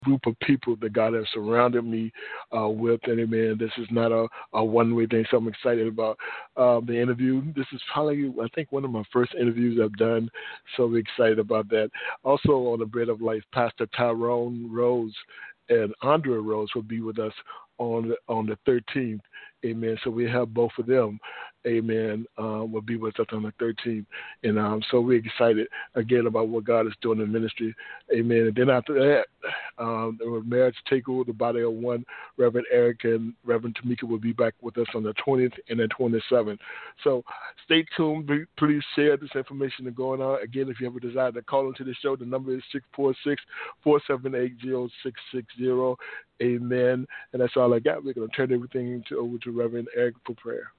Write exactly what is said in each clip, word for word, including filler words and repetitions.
group of people that God has surrounded me uh, with. And amen, this is not a, a one-way thing, so I'm excited about uh, the interview. This is probably, I think, one of my first interviews I've done, so I'm excited about that. Also on the Bread of Life, Pastor Tyrone Rose and Andrea Rose will be with us on the, on the thirteenth. Amen. So we have both of them. Amen. Um, will be with us on the thirteenth. And um, so we're excited again about what God is doing in ministry. Amen. And then after that, um, the marriage takeover, the body of one, Reverend Eric and Reverend Tamika will be back with us on the twentieth and the twenty-seventh. So stay tuned. Please share this information that's going on. Again, if you have a desire to call into the show, the number is six four six, four seven eight, zero six six zero. Amen. And that's all I got. We're going to turn everything to, over to Reverend Eric for prayer.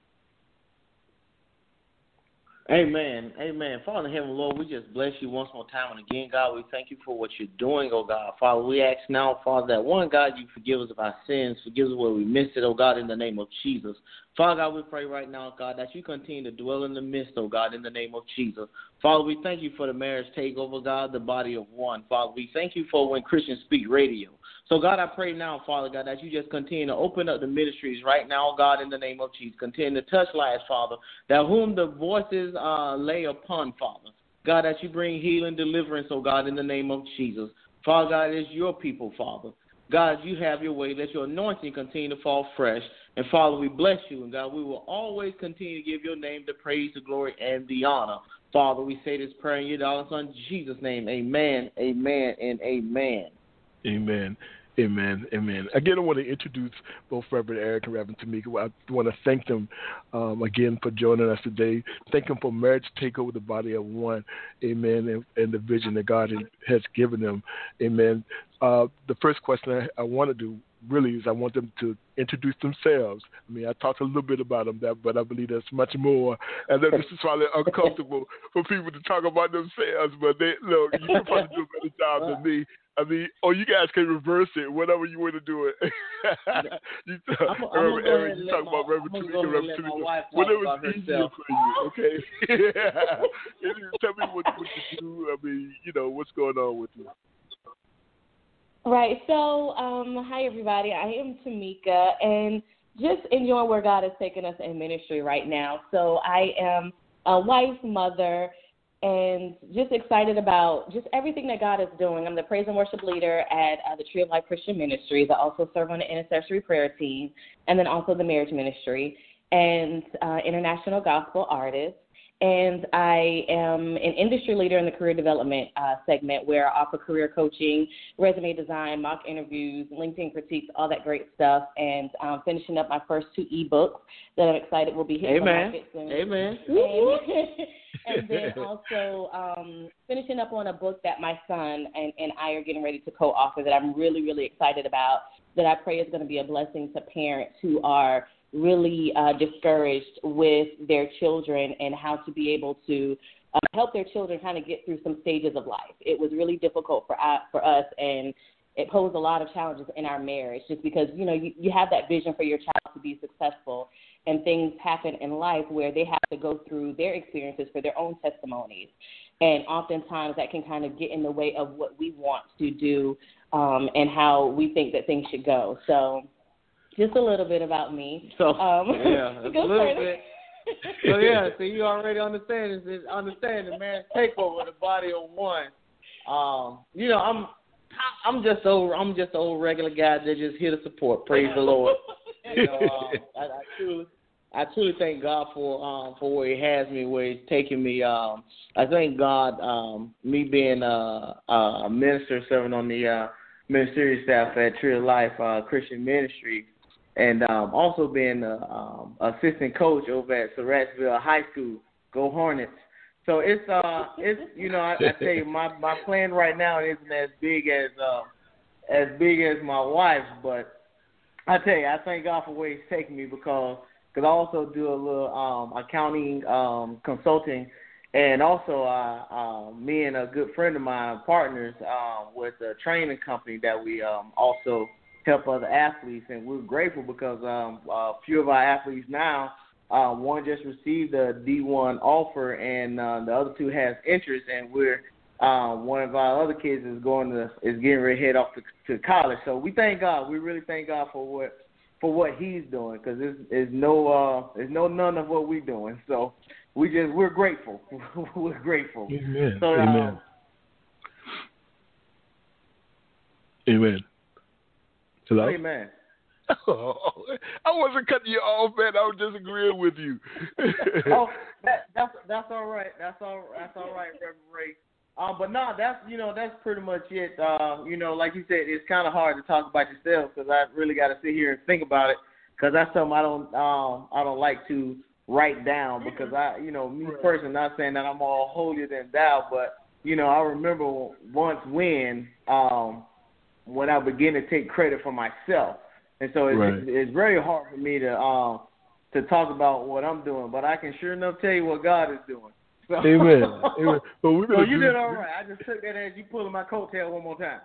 Amen. Amen. Father in heaven, Lord, we just bless you once more time. And again, God, we thank you for what you're doing, oh God. Father, we ask now, Father, that one, God, you forgive us of our sins, forgive us where we missed it, oh God, in the name of Jesus. Father God, we pray right now, God, that you continue to dwell in the midst, oh God, in the name of Jesus. Father, we thank you for the marriage takeover, God, the body of one. Father, we thank you for When Christians Speak Radio. So, God, I pray now, Father God, that you just continue to open up the ministries right now, God, in the name of Jesus. Continue to touch lives, Father, that whom the voices uh, lay upon, Father. God, that you bring healing, deliverance, oh God, in the name of Jesus. Father God, it is your people, Father. God, you have your way. Let your anointing continue to fall fresh. And, Father, we bless you. And, God, we will always continue to give your name the praise, the glory, and the honor. Father, we say this prayer in your darling Son, Jesus' name. Amen, amen, and amen. Amen. Amen. Amen. Again, I want to introduce both Reverend Eric and Reverend Tamika. I want to thank them um, again for joining us today. Thank them for marriage takeover the body of one. Amen. And, and the vision that God has given them. Amen. Uh, the first question I, I want to do really is I want them to introduce themselves. I mean, I talked a little bit about them, that, but I believe there's much more. And then this is probably uncomfortable for people to talk about themselves, but they, look, you can probably do a better job than me. I mean, oh, you guys can reverse it, whatever you want to do it. you talk, I'm, I'm Reverend Eric, you talk my, about Reverend Tamika, Reverend Tamika, whatever's easier for you, okay? yeah. Tell me what, what you do. I mean, you know, what's going on with you. Right. So, um, hi, everybody. I am Tamika, and just enjoying where God has taken us in ministry right now. So I am a wife, mother, and just excited about just everything that God is doing. I'm the praise and worship leader at uh, the Tree of Life Christian Ministries. I also serve on the intercessory prayer team and then also the marriage ministry and uh, international gospel artist. And I am an industry leader in the career development uh, segment where I offer career coaching, resume design, mock interviews, LinkedIn critiques, all that great stuff, and um, finishing up my first two ebooks that I'm excited will be hitting the market soon. Amen. And, and then also um, finishing up on a book that my son and, and I are getting ready to co-author that I'm really, really excited about, that I pray is going to be a blessing to parents who are really uh, discouraged with their children and how to be able to uh, help their children kind of get through some stages of life. It was really difficult for uh, for us, and it posed a lot of challenges in our marriage just because, you know, you, you have that vision for your child to be successful, and things happen in life where they have to go through their experiences for their own testimonies. And oftentimes that can kind of get in the way of what we want to do um, and how we think that things should go. So just a little bit about me. So, um, yeah, a little further. bit. So, yeah, so you already understand this, understand the man takeover the body of one. Um, you know, I'm I'm just old, I'm just an old regular guy that just here to support. Praise the Lord. You know, um, I, I truly I truly thank God for um, for where He has me, where He's taking me. Um, I thank God, um, me being a, a minister serving on the uh, ministerial staff at Tree of Life uh, Christian Ministry. And um, also being an um, assistant coach over at Surrattsville High School, Go Hornets. So it's uh it's you know I, I tell you my, my plan right now isn't as big as uh, as big as my wife's, but I tell you I thank God for where He's taking me because cause I also do a little um, accounting um, consulting, and also uh, uh, me and a good friend of mine partners uh, with a training company that we um, also help other athletes, and we're grateful because um, a few of our athletes now, uh, one just received a D one offer, and uh, the other two has interest, and we're Um, one of our other kids is going to is getting ready to head off to, to college. So we thank God. We really thank God for what for what He's doing, because there's, there's no uh, there's no none of what we're doing. So we just we're grateful. We're grateful. Amen. So, Amen. Um, Amen. Hello. Amen. Oh, I wasn't cutting you off, man. I was just agreeing with you. oh, that, that's that's all right. That's all. That's all right, Reverend Ray. Um, but no, that's you know that's pretty much it. Uh, you know, like you said, it's kind of hard to talk about yourself because I really got to sit here and think about it, because that's something I don't um I don't like to write down, because I you know me personally, not saying that I'm all holier than thou, but you know I remember once when um when I began to take credit for myself. And so it's, right. it's, it's very hard for me to um to talk about what I'm doing, but I can sure enough tell you what God is doing. So, Amen. Amen. But we're so you do, did all right. I just took that as you pulling my coattail one more time.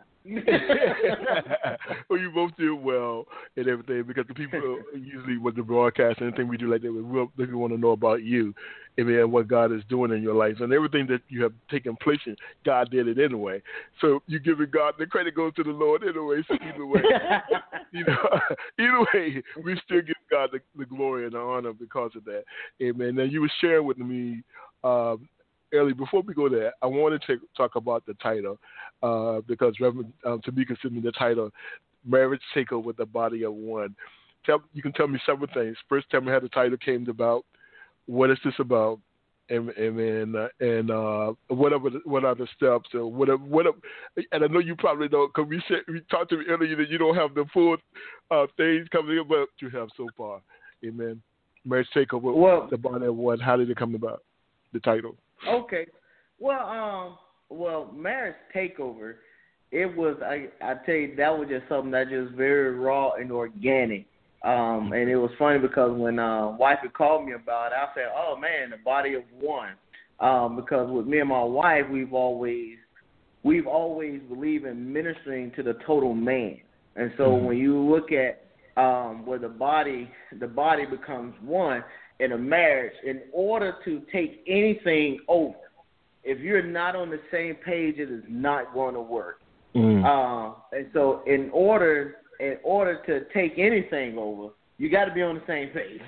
Well, you both did well and everything, because the people usually with the broadcast and anything we do like that, we they want to know about you, I mean, and what God is doing in your life and everything that you have taken place in. God did it anyway, so you giving God the credit goes to the Lord anyway. So either way, you know, either way, we still give God the, the glory and the honor because of that. Amen. Now you were sharing with me. Um, Early, before we go there, I want to take, talk about the title, uh, because Reverend um, Tamika sent me the title, Marriage Takeover, the Body of One. Tell, you can tell me several things. First, tell me how the title came about. What is this about? And and uh, and uh, what are the, what are the steps? Or what are, what are, and I know you probably don't, because we said, we talked to me earlier that you don't have the full uh, things coming in, but you have so far. Amen. Marriage Takeover, well, the Body of One. How did it come about? The title. Okay. Well, um, well, Marriage Takeover, it was, I I tell you, that was just something that just very raw and organic. Um, and it was funny because when uh, wife had called me about it, I said, oh, man, the body of one. Um, because with me and my wife, we've always, we've always believed in ministering to the total man. And so mm-hmm. when you look at um, where the body, the body becomes one, in a marriage, in order to take anything over, if you're not on the same page, it is not going to work. Mm. Uh, and so, in order in order to take anything over, you got to be on the same page.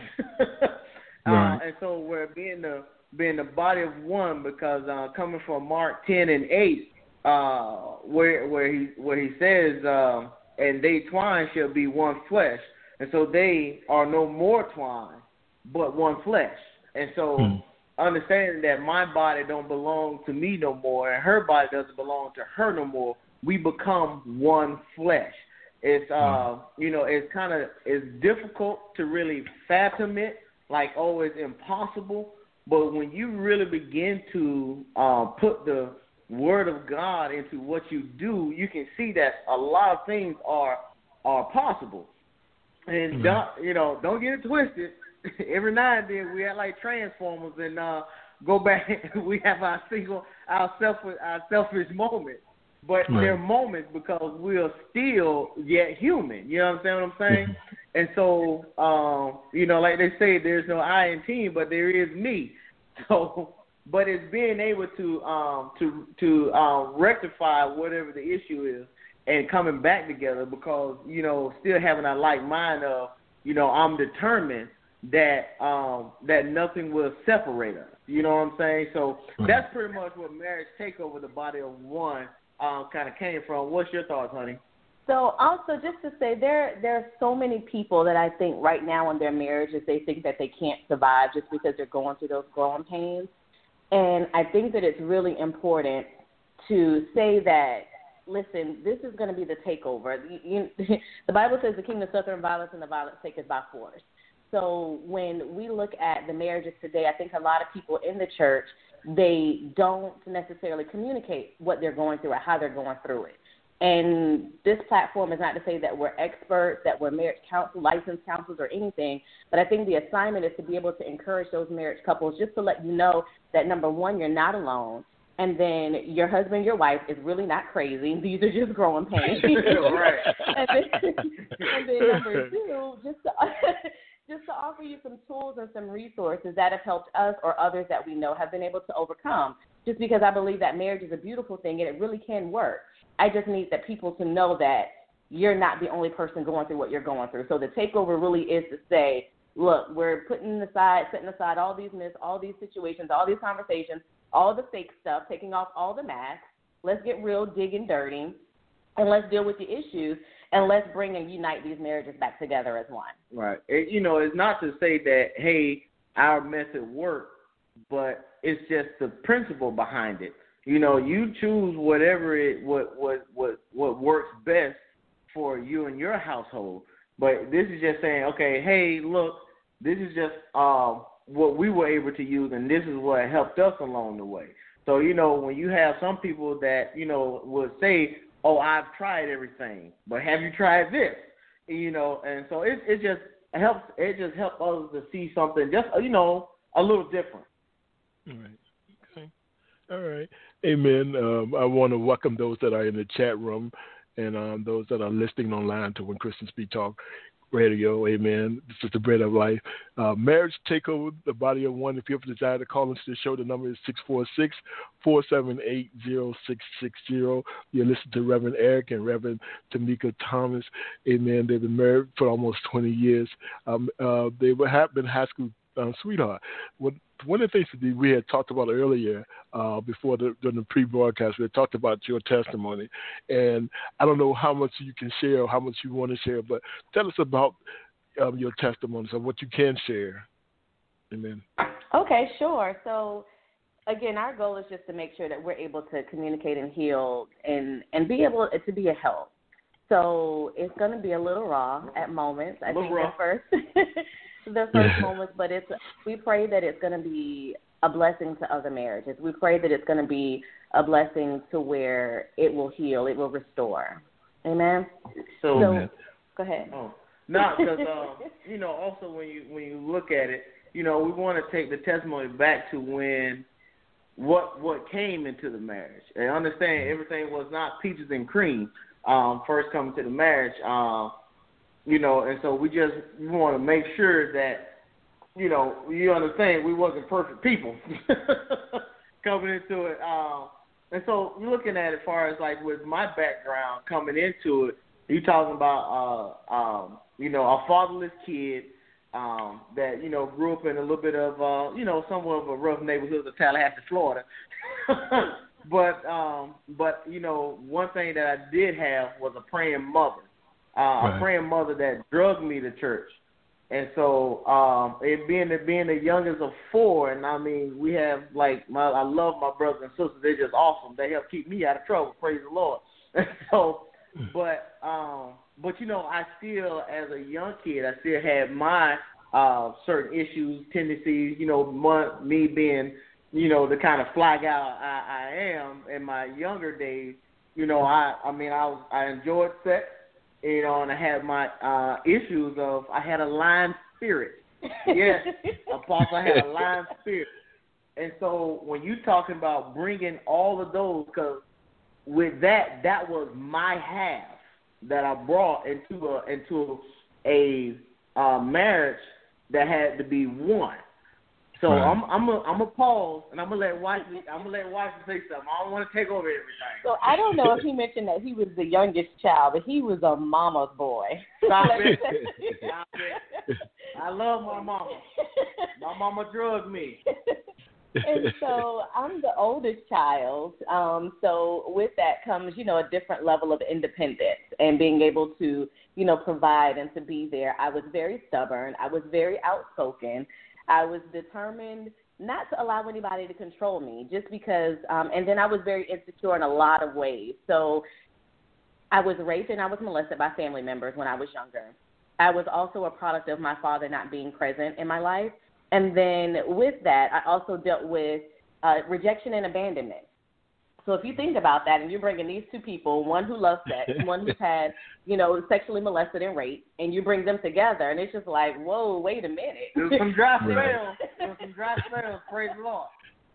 Right. uh, and so, we're being the being the body of one, because uh, coming from Mark ten and eight, uh, where where he where he says, uh, "And they twine shall be one flesh," and so they are no more twine, but one flesh. And so hmm. understanding that my body don't belong to me no more and her body doesn't belong to her no more, we become one flesh. It's, uh, hmm. you know, it's kind of, it's difficult to really fathom it, like, oh, it's impossible. But when you really begin to uh, put the word of God into what you do, you can see that a lot of things are are possible. And, hmm. don't, you know, don't get it twisted. Every now and then we act like Transformers and uh, go back. We have our single, our selfish, our selfish moments, but right. they're moments because we are still yet human. You know what I'm saying? What I'm saying? And so, um, you know, like they say, there's no I in team, but there is me. So, but it's being able to um, to to um, rectify whatever the issue is and coming back together, because you know, still having a like mind of, you know, I'm determined that um, that nothing will separate us. You know what I'm saying? So that's pretty much what Marriage Takeover, the body of one, um, kind of came from. What's your thoughts, honey? So also just to say, there there are so many people that I think right now in their marriages, they think that they can't survive just because they're going through those growing pains. And I think that it's really important to say that, listen, this is going to be the takeover. You, you, the Bible says the kingdom suffereth violence and the violence taketh by force. So when we look at the marriages today, I think a lot of people in the church, they don't necessarily communicate what they're going through or how they're going through it. And this platform is not to say that we're experts, that we're marriage counsel, licensed counselors or anything, but I think the assignment is to be able to encourage those marriage couples just to let you know that, number one, you're not alone, and then your husband, your wife is really not crazy. These are just growing pains. Right. and, then, and then number two, just to, just to offer you some tools and some resources that have helped us or others that we know have been able to overcome. just because I believe that marriage is a beautiful thing and it really can work. I just need that people to know that you're not the only person going through what you're going through. So the takeover really is to say, look, we're putting aside, setting aside all these myths, all these situations, all these conversations, all the fake stuff, taking off all the masks. Let's get real, digging dirty, and let's deal with the issues, and let's bring and unite these marriages back together as one. Right. It, you know, it's not to say that, hey, our method worked, but it's just the principle behind it. You know, you choose whatever it what what what what works best for you and your household. But this is just saying, okay, hey, look, this is just um, what we were able to use, and this is what helped us along the way. So, you know, when you have some people that, you know, would say, oh, I've tried everything, but have you tried this? You know, and so it it just helps. It just helps others to see something just, you know, a little different. All right. Okay. All right. Amen. Um, I want to welcome those that are in the chat room and um, those that are listening online to When Christians Speak Talk Radio. Amen. This is the bread of life. Uh, marriage take over the body of one. If you have a desire to call into the show, the number is six four six, four seven eight, zero six six zero. You listen to Reverend Eric and Reverend Tamika Thomas. Amen. They've been married for almost twenty years. Um, uh, they have been high school um, sweetheart. One, one of the things that we had talked about earlier, uh, before the, during the pre-broadcast, we had talked about your testimony, and I don't know how much you can share or how much you want to share, but tell us about um, your testimonies and what you can share. Amen. Okay, sure. So, again, our goal is just to make sure that we're able to communicate and heal and, and be able to be a help. So it's going to be a little raw at moments. I think the first, the first moments, but it's we pray that it's going to be a blessing to other marriages. We pray that it's going to be a blessing to where it will heal, it will restore. Amen. So, so go ahead. Oh, no, because uh, you know, also when you when you look at it, you know, we want to take the testimony back to when what what came into the marriage, and understand everything was not peaches and cream. Um, first coming to the marriage, um, you know, and so we just we want to make sure that, you know, you understand we wasn't perfect people coming into it. Um, and so looking at it as far as like with my background coming into it, you talking about, uh, um, you know, a fatherless kid um, that, you know, grew up in a little bit of, uh, you know, somewhat of a rough neighborhood of Tallahassee, Florida. But, um, but you know, one thing that I did have was a praying mother, uh, right. a praying mother that drugged me to church. And so um, it being, being the youngest of four, and I mean, we have, like, my, I love my brothers and sisters. They're just awesome. They help keep me out of trouble, praise the Lord. And so, but, um, but you know, I still, as a young kid, I still had my uh, certain issues, tendencies, you know, my, me being, you know, the kind of fly guy I, I am in my younger days. You know, I, I mean, I was, I enjoyed sex, you know, and I had my uh, issues of, I had a lying spirit. Yes, Apostle, I had a lying spirit. And so when you talking about bringing all of those, because with that, that was my half that I brought into a, into a uh, marriage that had to be one. So right. I'm I'm a, I'm a pause, and I'm gonna let Washington I'm gonna let Washington say something. I don't want to take over everything. So I don't know if he mentioned that he was the youngest child, but he was a mama's boy. Stop it! Stop it! I love my mama. My mama drugged me. And so I'm the oldest child. Um, so with that comes, you know, a different level of independence and being able to, you know, provide and to be there. I was very stubborn. I was very outspoken. I was determined not to allow anybody to control me just because, um, and then I was very insecure in a lot of ways. So I was raped and I was molested by family members when I was younger. I was also a product of my father not being present in my life. And then with that, I also dealt with uh, rejection and abandonment. So if you think about that and you're bringing these two people, one who loves sex, one who's had, you know, sexually molested and raped, and you bring them together, and it's just like, whoa, wait a minute. There's some dry spells. There's some dry spells, praise the Lord.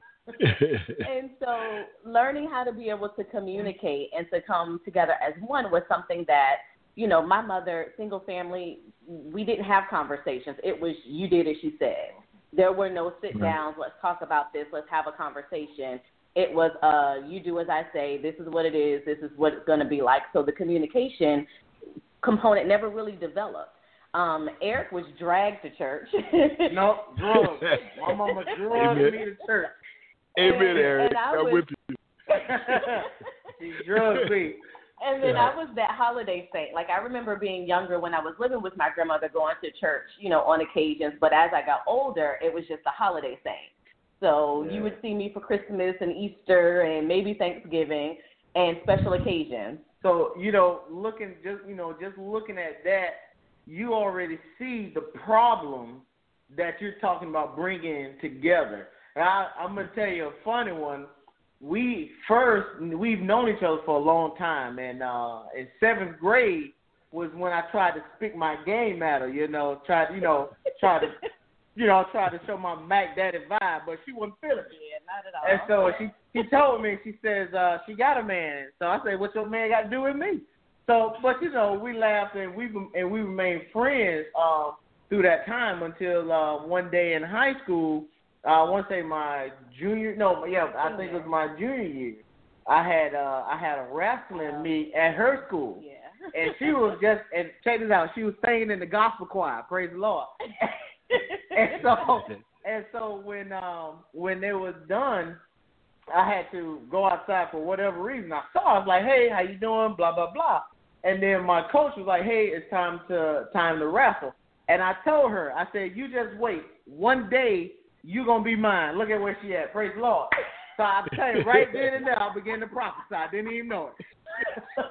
And so learning how to be able to communicate and to come together as one was something that, you know, my mother, single family, we didn't have conversations. It was you did as she said. There were no sit downs, let's talk about this, let's have a conversation. It was, uh, you do as I say, this is what it is, this is what it's going to be like. So the communication component never really developed. Um, Eric was dragged to church. No, drugs. My mama drugged me to church. Amen, and, Eric. and I I'm was, with you. She drugged me. And then Yeah. I was that holiday saint. Like, I remember being younger when I was living with my grandmother, going to church, you know, on occasions. But as I got older, it was just a holiday saint. So Yeah. you would see me for Christmas and Easter and maybe Thanksgiving and special occasions. So, you know, looking just you know, just looking at that, you already see the problem that you're talking about bringing together. And I, I'm gonna tell you a funny one. We first we've known each other for a long time, and uh, in seventh grade was when I tried to speak my game at her. You know, tried you know try to. You know, I tried to show my Mac Daddy vibe, but she wasn't feeling it. Yeah, not at all. And so she she told me, she says, uh, she got a man. So I said, what's your man got to do with me? So, but you know, we laughed and we and we remained friends uh, through that time until uh, one day in high school. Uh, I want to say my junior, no, yeah, I think it was my junior year. I had uh, I had a wrestling meet at her school. Yeah. And she was just, and check this out, she was singing in the gospel choir. Praise the Lord. and so, and so when um when it was done, I had to go outside for whatever reason. I saw, I was like, hey, how you doing? Blah blah blah. And then my coach was like, hey, it's time to time to wrestle. And I told her, I said, you just wait. One day you're gonna be mine. Look at where she at. Praise the Lord. So I tell you, right then and there, I began to prophesy. I didn't even know it.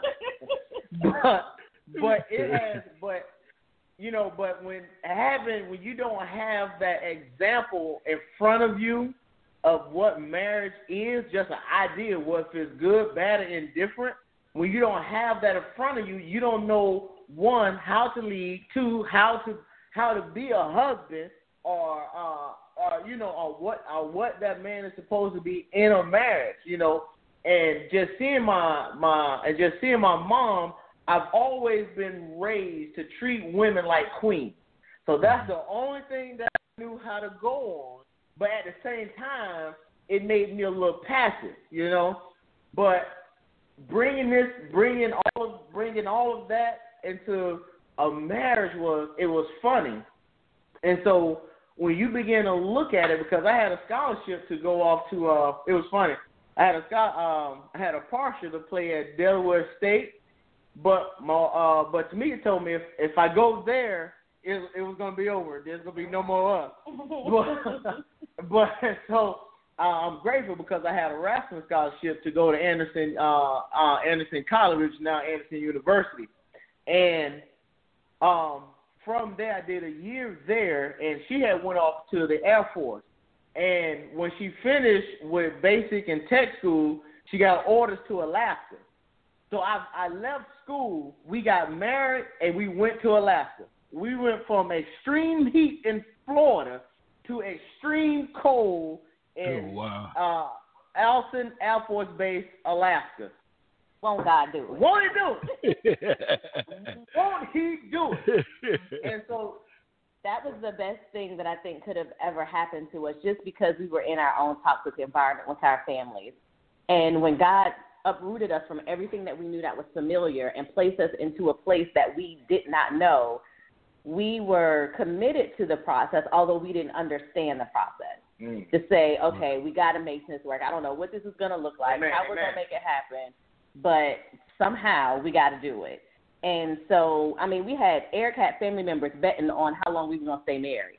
but but it has but. You know, but when having when you don't have that example in front of you of what marriage is, just an idea of what is good, bad, or indifferent, when you don't have that in front of you, you don't know, one, how to lead, two, how to how to be a husband, or uh, or you know, or what or what that man is supposed to be in a marriage, you know, and just seeing my my and just seeing my mom. I've always been raised to treat women like queens. So that's the only thing that I knew how to go on. But at the same time, it made me a little passive, you know. But bringing this, bringing all of, bringing all of that into a marriage was, it was funny. And so when you begin to look at it, because I had a scholarship to go off to, uh, it was funny. I had a um, I had a partial to play at Delaware State. But my, uh, but Tamika told me if, if I go there, it, it was gonna be over. There's gonna be no more us. but, but so uh, I'm grateful because I had a wrestling scholarship to go to Anderson, uh, uh, Anderson College, which is now Anderson University, and um, from there I did a year there, and she had went off to the Air Force, and when she finished with basic and tech school, she got orders to Alaska. So I, I left school, we got married, and we went to Alaska. We went from extreme heat in Florida to extreme cold in oh, wow. uh, Alton Air Force Base, Alaska. Won't God do it? Won't he do it? Won't he do it? And so that was the best thing that I think could have ever happened to us, just because we were in our own toxic environment with our families. And when God uprooted us from everything that we knew that was familiar and placed us into a place that we did not know, we were committed to the process, although we didn't understand the process. Mm. To say, okay, we got to make this work. I don't know what this is going to look like, Amen, how we're amen. going to make it happen, but somehow we got to do it. And so, I mean, we had, Eric had family members betting on how long we were going to stay married.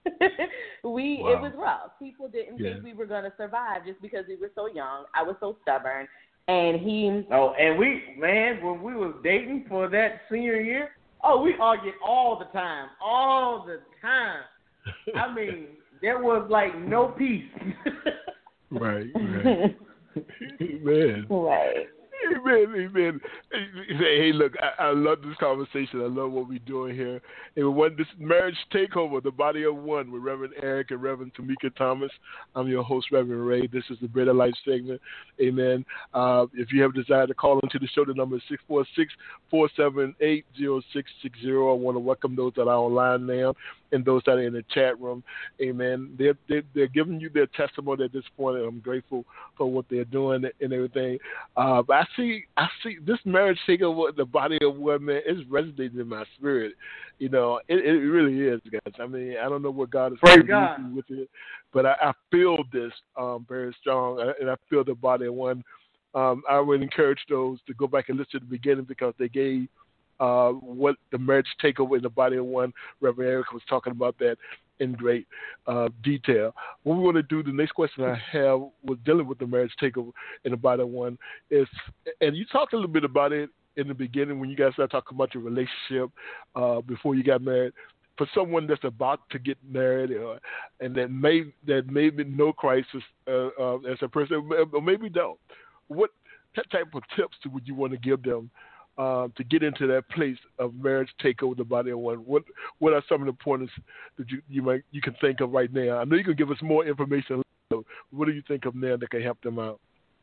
we wow. It was rough. People didn't yeah. think we were going to survive just because we were so young. I was so stubborn. And he... Oh, and we, man, when we was dating for that senior year, oh, we argued all the time, all the time. I mean, there was like no peace. right, right. Man. Right. Amen, amen. Hey, look, I, I love this conversation. I love what we're doing here. And when this marriage takeover, the body of one, with Reverend Eric and Reverend Tamika Thomas. I'm your host, Reverend Ray. This is the Bread of Life segment. Amen. Uh, if you have a desire to call into the show, the number is six four six, four seven eight, zero six six zero. I want to welcome those that are online now and those that are in the chat room. Amen. They're, they're, they're giving you their testimony at this point, and I'm grateful for what they're doing and everything. Uh, but I see, I see this marriage takeover, the body of one, man, it's resonating in my spirit. You know, it, it really is, guys. I mean, I don't know what God is going to do with it, but I, I feel this um, very strong, and I feel the body of one. Um, I would encourage those to go back and listen to the beginning because they gave uh, what the marriage takeover in the body of one. Reverend Eric was talking about that in great uh, detail. What we want to do, the next question I have was dealing with the marriage takeover in the body of one is, and you talked a little bit about it in the beginning when you guys started talking about your relationship uh, before you got married. For someone that's about to get married uh, and that may that maybe know Christ as, uh, uh, as a person, or maybe don't, what type of tips would you want to give them uh, to get into that place of marriage takeover the body of one? What What are some of the pointers that you you might you can think of right now? I know you can give us more information. What do you think of now that can help them out?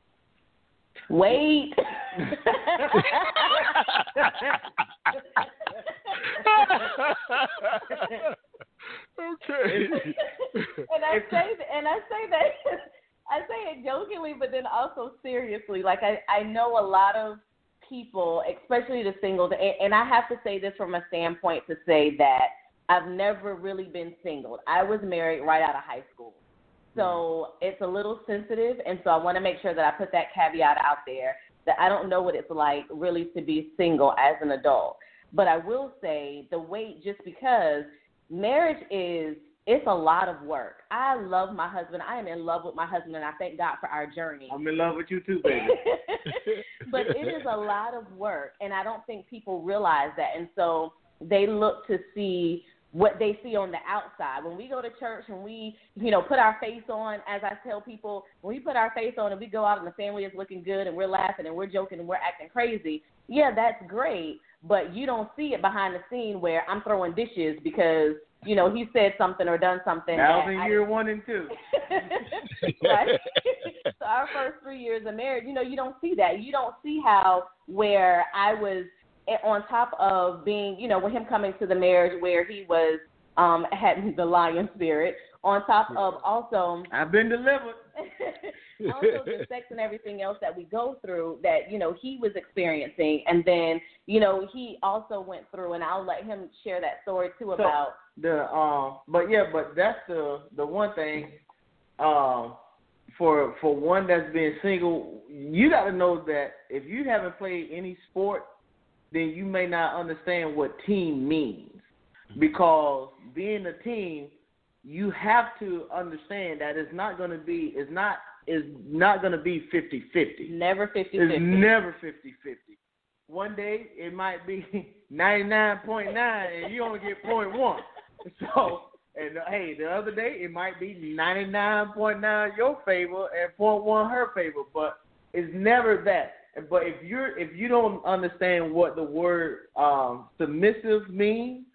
Wait. Okay. and I say and I say that I say it jokingly, but then also seriously. Like I, I know a lot of people, especially the singles, and, and I have to say this from a standpoint to say that I've never really been single. I was married right out of high school. So it's a little sensitive, and so I want to make sure that I put that caveat out there that I don't know what it's like really to be single as an adult. But I will say the wait, just because marriage is, it's a lot of work. I love my husband. I am in love with my husband, and I thank God for our journey. I'm in love with you too, baby. But it is a lot of work, and I don't think people realize that. And so they look to see what they see on the outside. When we go to church and we, you know, put our face on, as I tell people, when we put our face on and we go out and the family is looking good and we're laughing and we're joking and we're acting crazy, yeah, that's great, but you don't see it behind the scene where I'm throwing dishes because, you know, he said something or done something. That was in I, year one and two. Right? So our first three years of marriage, you know, you don't see that. You don't see how where I was on top of being, you know, with him coming to the marriage where he was, um, had the lion spirit, on top of also. I've been delivered. Also the sex and everything else that we go through that, you know, he was experiencing. And then, you know, he also went through, and I'll let him share that story too so about. The, um, but yeah, but that's the, the one thing, um, for, for one that's been single, you got to know that if you haven't played any sport, then you may not understand what team means. Because being a team, you have to understand that it's not going to be, it's not, it's not going to be fifty-fifty. Never fifty-fifty. It's never fifty-fifty. One day it might be ninety-nine point nine and you only get zero point one. So, and uh, hey, the other day it might be ninety-nine point nine your favor and zero point one her favor, but it's never that. But if you're if you don't understand what the word um, submissive means,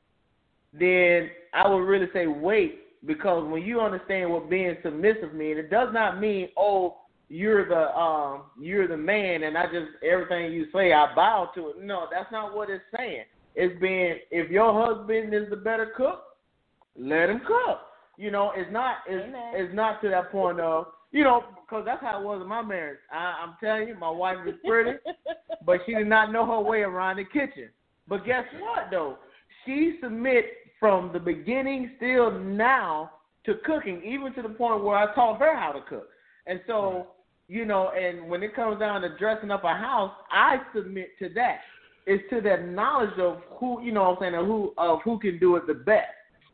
then I would really say wait, because when you understand what being submissive means, it does not mean, oh, you're the um, you're the man and I just everything you say I bow to it. No, that's not what it's saying. It's being, if your husband is the better cook, let him cook. You know, it's not it's, it's not to that point of, you know, because that's how it was in my marriage. I, I'm telling you, my wife is pretty, but she did not know her way around the kitchen. But guess what, though? She submit from the beginning still now to cooking, even to the point where I taught her how to cook. And so, you know, and when it comes down to dressing up a house, I submit to that. It's to that knowledge of who, you know what I'm saying, of who, of who can do it the best.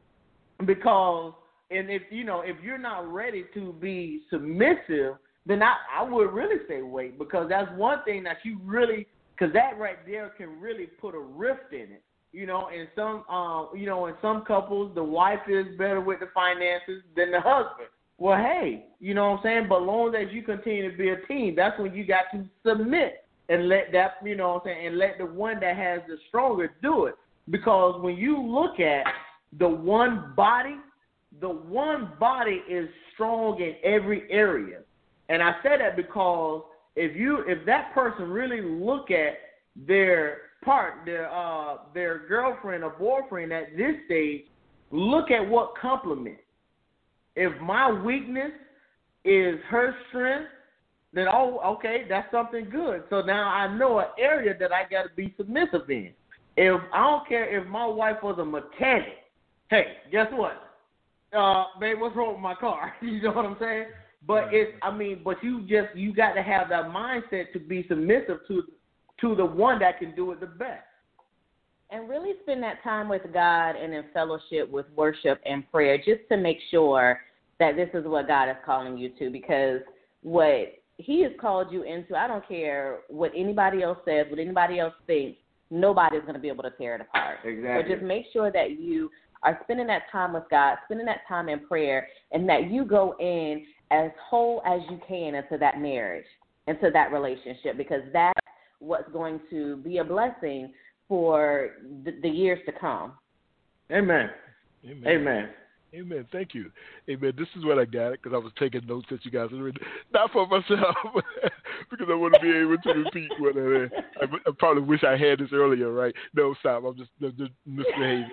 Because, and if, you know, if you're not ready to be submissive, then I, I would really say wait, because that's one thing that you really, because that right there can really put a rift in it. You know, in some, um, you know, in some couples, the wife is better with the finances than the husband. Well, hey, you know what I'm saying? But long as you continue to be a team, that's when you got to submit and let that, you know what I'm saying, and let the one that has the stronger do it. Because when you look at the one body, the one body is strong in every area. And I say that because if you if that person really look at their part, their uh their girlfriend or boyfriend at this stage, look at what complement. If my weakness is her strength, then oh okay, that's something good. So now I know an area that I gotta be submissive in. If I don't care if my wife was a mechanic, hey, guess what? Uh, babe, what's wrong with my car? You know what I'm saying? But it's, I mean, but you just, you got to have that mindset to be submissive to to the one that can do it the best. And really spend that time with God and in fellowship with worship and prayer, just to make sure that this is what God is calling you to, because what he has called you into, I don't care what anybody else says, what anybody else thinks, nobody's going to be able to tear it apart. Exactly. So just make sure that you are spending that time with God, spending that time in prayer, and that you go in as whole as you can into that marriage, into that relationship, because that's what's going to be a blessing for the, the years to come. Amen. Amen. Amen. Amen. Thank you. Amen. This is what I got it because I was taking notes that you guys had written. Not for myself, because I want to be able to repeat what I, I, I probably wish I had this earlier, right? No, stop. I'm just, I'm just misbehaving.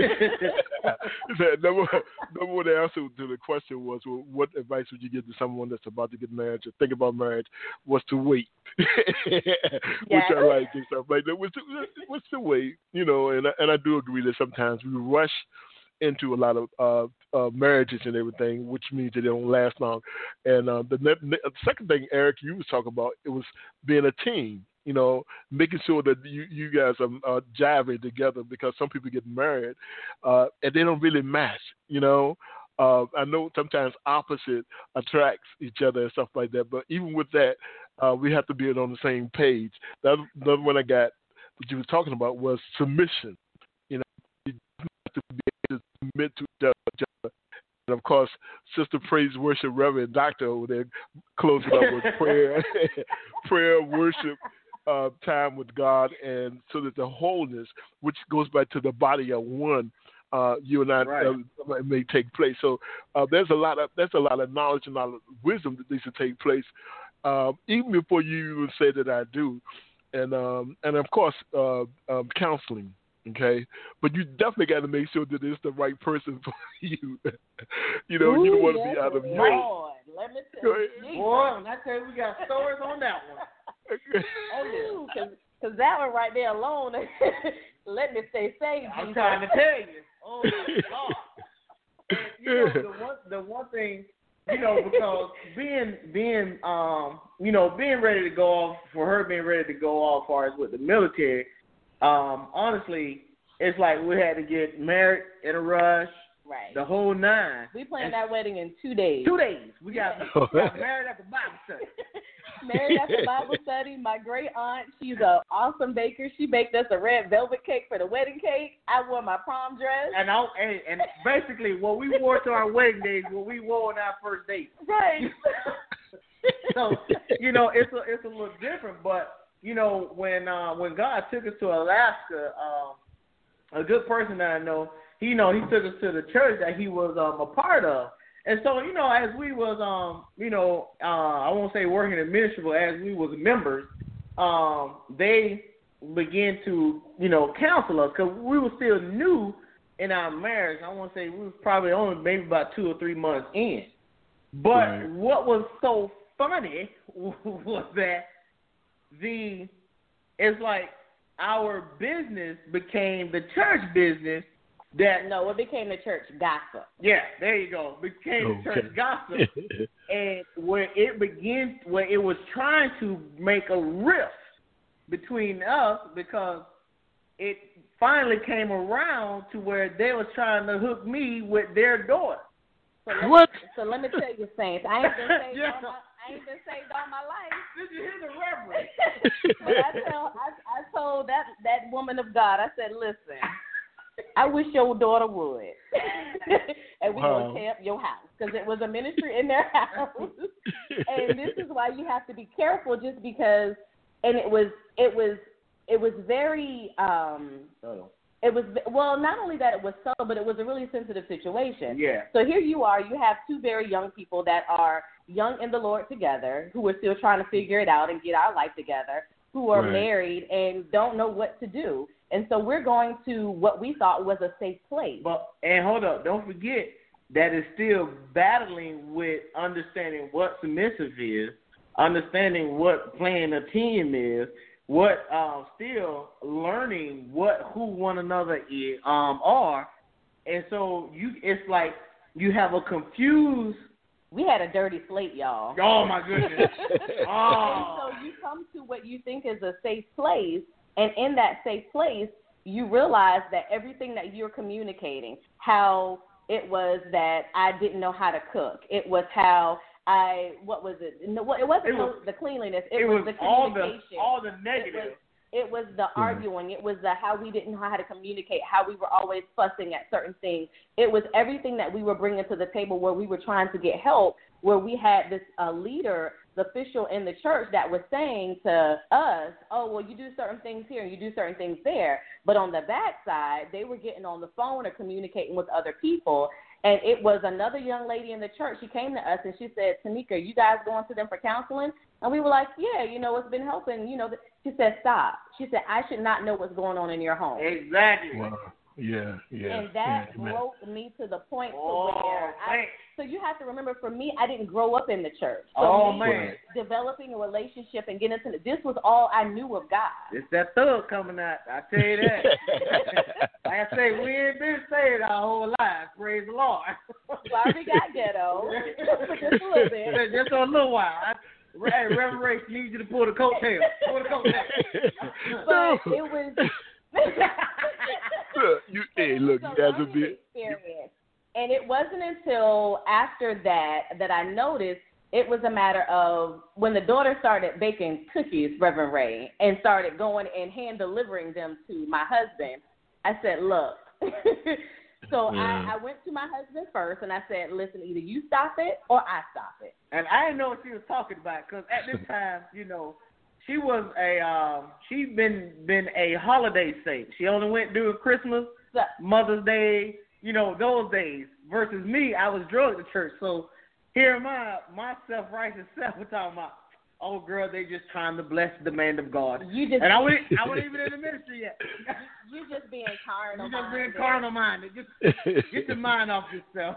number, number one answer to the question was, well, what advice would you give to someone that's about to get married or think about marriage? Was to wait, which I like and stuff like that. Was to, was to wait, you know, and I, and I do agree that sometimes we rush into a lot of uh, uh, marriages and everything, which means that they don't last long. And uh, the, ne- ne- the second thing, Eric, you was talking about, it was being a team, you know, making sure that you, you guys are uh, jiving together, because some people get married uh, and they don't really match, you know. Uh, I know sometimes opposite attracts each other and stuff like that, but even with that, uh, we have to be on the same page. The other, the other one I got that you were talking about was submission. You know, you have to be able to submit to each other. And, of course, Sister Praise Worship Reverend Doctor over there closing up with prayer, prayer, worship, uh, time with God, and so that the wholeness, which goes back to the body of one, uh, you and I right. uh, may take place. So uh, there's a lot of there's a lot of knowledge and a lot of wisdom that needs to take place, um, even before you even say that I do, and um, and of course uh, um, counseling. Okay, but you definitely got to make sure that it's the right person for you. you know, Ooh, you don't want to yes, be out of Lord, let me tell you. Boy, I tell you, we got stories on that one. Oh yeah, because that one right there alone, let me stay safe. I'm trying to tell you. Oh my God. And, you know, the one, the one thing, you know, because being, being, um, you know, being ready to go off, for her being ready to go off as far as with the military. Um, honestly, it's like we had to get married in a rush, right? The whole nine. We planned that wedding in two days. Two days. We got, we got married at the Bible study. Married at the Bible study. My great aunt, she's an awesome baker. She baked us a red velvet cake for the wedding cake. I wore my prom dress. And I, and, and basically, what we wore to our wedding days, what we wore on our first date. Right. So, you know, it's a it's a little different, but. You know, when uh, when God took us to Alaska, uh, a good person that I know, he you know he took us to the church that he was um, a part of, and so you know as we was um you know uh, I won't say working in ministry, but as we was members, um, they began to you know counsel us because we were still new in our marriage. I want to say we was probably only maybe about two or three months in, but right. What was so funny was that. The it's like our business became the church business that no, it became the church gossip. Yeah, there you go. Became okay. the church gossip, and where it began, where it was trying to make a rift between us because it finally came around to where they was trying to hook me with their daughter. So let, what? So let me tell you, Saints. I ain't been saved yeah. all my I ain't been saved all my life. Did you hear the reverend? But I tell I, I told that that woman of God, I said, listen, I wish your daughter would, and we're wow. gonna tear up your house because it was a ministry in their house, and this is why you have to be careful, just because and it was it was it was very um, subtle. It was, well, not only that it was subtle, but it was a really sensitive situation. Yeah. So here you are, you have two very young people that are young in the Lord together, who are still trying to figure it out and get our life together, who are Right. married and don't know what to do. And so we're going to what we thought was a safe place. But and hold up, don't forget that it's still battling with understanding what submissive is, understanding what playing a team is, what uh, still learning what who one another is, um, are, and so you it's like you have a confused. We had a dirty slate, y'all. Oh my goodness! Oh. And so you come to what you think is a safe place, and in that safe place, you realize that everything that you're communicating, how it was that I didn't know how to cook, it was how I, what was it? No, it wasn't It was, the cleanliness. It, it was, was the all communication. the all the negative. It was, it was the Mm-hmm. arguing. It was the how we didn't know how to communicate, how we were always fussing at certain things. It was everything that we were bringing to the table where we were trying to get help, where we had this uh, leader, the official in the church that was saying to us, oh, well, you do certain things here and you do certain things there. But on the backside, they were getting on the phone or communicating with other people. And it was another young lady in the church. She came to us and she said, Tamika, you guys going to them for counseling? And we were like, yeah, you know, it's been helping. You know, she said, stop. She said, I should not know what's going on in your home. Exactly. Wow. Yeah, yeah. And that yeah, broke me to the point Oh, to where I, so you have to remember, for me, I didn't grow up in the church. So Oh, me man. developing a relationship and getting into this was all I knew of God. It's that thug coming out. I tell you that. Like I say, we ain't been saved our whole lives. Praise the Lord. Sorry, got ghetto. For just a little bit. Just for a little while. I, hey, Reverend Ray needs you to pull the coattail. Pull the coattail. But it was. Look, you, hey, look, you guys will be. Experience. And it wasn't until after that that I noticed it was a matter of when the daughter started baking cookies, Reverend Ray, and started going and hand delivering them to my husband. I said, look. So Yeah. I, I went to my husband first, and I said, listen, either you stop it or I stop it. And I didn't know what she was talking about because at this time, you know, she was a um, she'd been been a holiday saint. She only went during Christmas, So, Mother's Day, you know, those days. Versus me, I was drugged to church. So here am I, my self-righteous self, was talking about, oh girl, they just trying to bless the man of God. you just And I wasn't, I wasn't even in the ministry yet. you just being carnal. You just being minded. carnal minded. Just get your mind off yourself.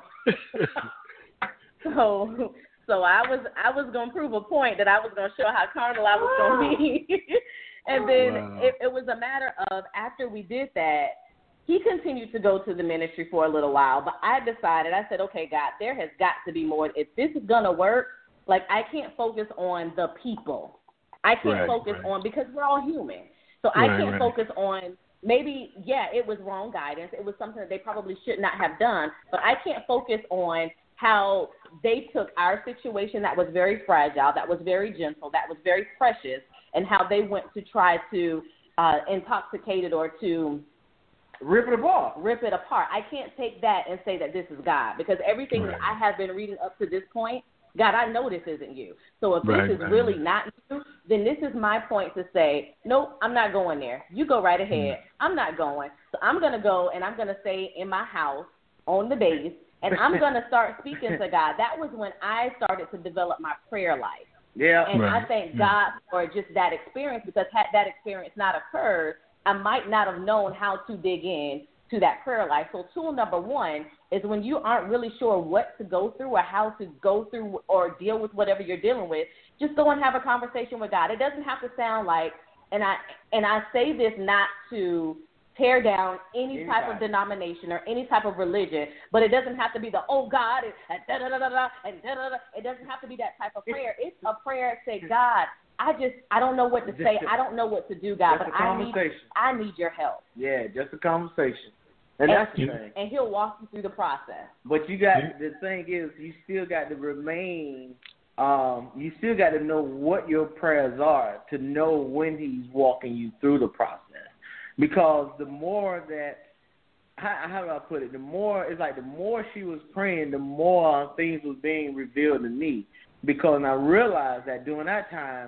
So, so I was I was gonna prove a point that I was gonna show how carnal I was gonna be, and then Wow. it, it was a matter of after we did that, he continued to go to the ministry for a little while. But I decided, I said, okay, God, there has got to be more. If this is gonna work, like I can't focus on the people. I can't Right, focus right. on because we're all human. So I Right, can't right. focus on. Maybe, yeah, it was wrong guidance. It was something that they probably should not have done. But I can't focus on how they took our situation that was very fragile, that was very gentle, that was very precious, and how they went to try to uh, intoxicate it or to Rip it apart. rip it apart. I can't take that and say that this is God, because everything Right. that I have been reading up to this point, God, I know this isn't you. So if Right, this is right, really right. not you, then this is my point to say, nope, I'm not going there. You go right ahead. I'm not going. So I'm going to go and I'm going to stay in my house on the base, and I'm going to start speaking to God. That was when I started to develop my prayer life. Yeah. And Right. I thank Yeah. God for just that experience, because had that experience not occurred, I might not have known how to dig in to that prayer life. So tool number one is when you aren't really sure what to go through or how to go through or deal with whatever you're dealing with, just go and have a conversation with God. It doesn't have to sound like, and I and I say this not to tear down any type of Anybody. denomination or any type of religion, but it doesn't have to be the, oh God, and da da da da da, and da da da. It doesn't have to be that type of prayer. It's a prayer that say, God, I just, I don't know what to Just say. a- I don't know what to do, God, just but a I need, conversation. I need your help. Yeah, just a conversation. And that's the And- thing. And he'll walk you through the process. But you got the thing is, you still got to remain. Um, you still got to know what your prayers are to know when he's walking you through the process. Because the more that, how, how do I put it? The more it's like the more she was praying, the more things was being revealed to me. Because I realized that during that time,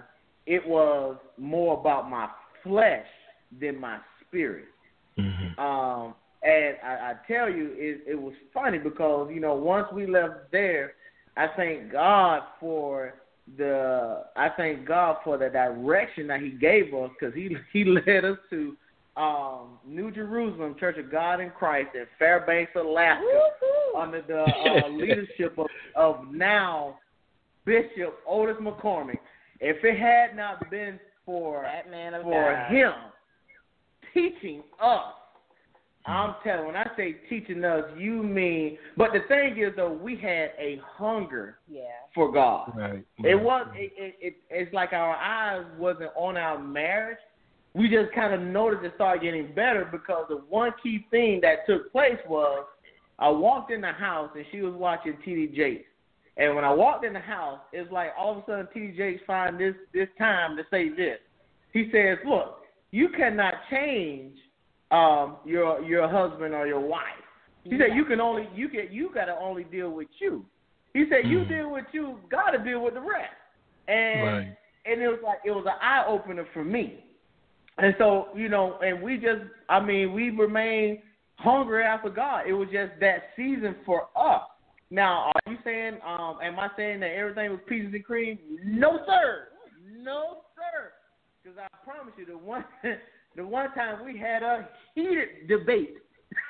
it was more about my flesh than my spirit. Mm-hmm. Um, and I, I tell you, it, it was funny because, you know, once we left there, I thank God for the I thank God for the direction that He gave us, because He He led us to um, New Jerusalem Church of God in Christ in Fairbanks, Alaska, Woo-hoo! under the uh, leadership of, of now Bishop Otis McCormick. If it had not been for that man of for God. him teaching us, I'm telling you, when I say teaching us, you mean, but the thing is, though, we had a hunger yeah. for God. Right. It was, it, it, it, it's like our eyes wasn't on our marriage. We just kind of noticed it started getting better, because the one key thing that took place was I walked in the house and she was watching T D Jakes. And when I walked in the house, it's like all of a sudden T D Jakes find this, this time to say this. He says, look, you cannot change Um, your your husband or your wife. He yeah. said you can only you can you gotta only deal with you. He said mm. you deal with you, gotta deal with the rest. And right. and it was like it was an eye opener for me. And so, you know, and we just I mean, we remained hungry after God. It was just that season for us. Now, are you saying, um, am I saying that everything was peaches and cream? No, sir. No, sir. Because I promise you, the one The one time we had a heated debate,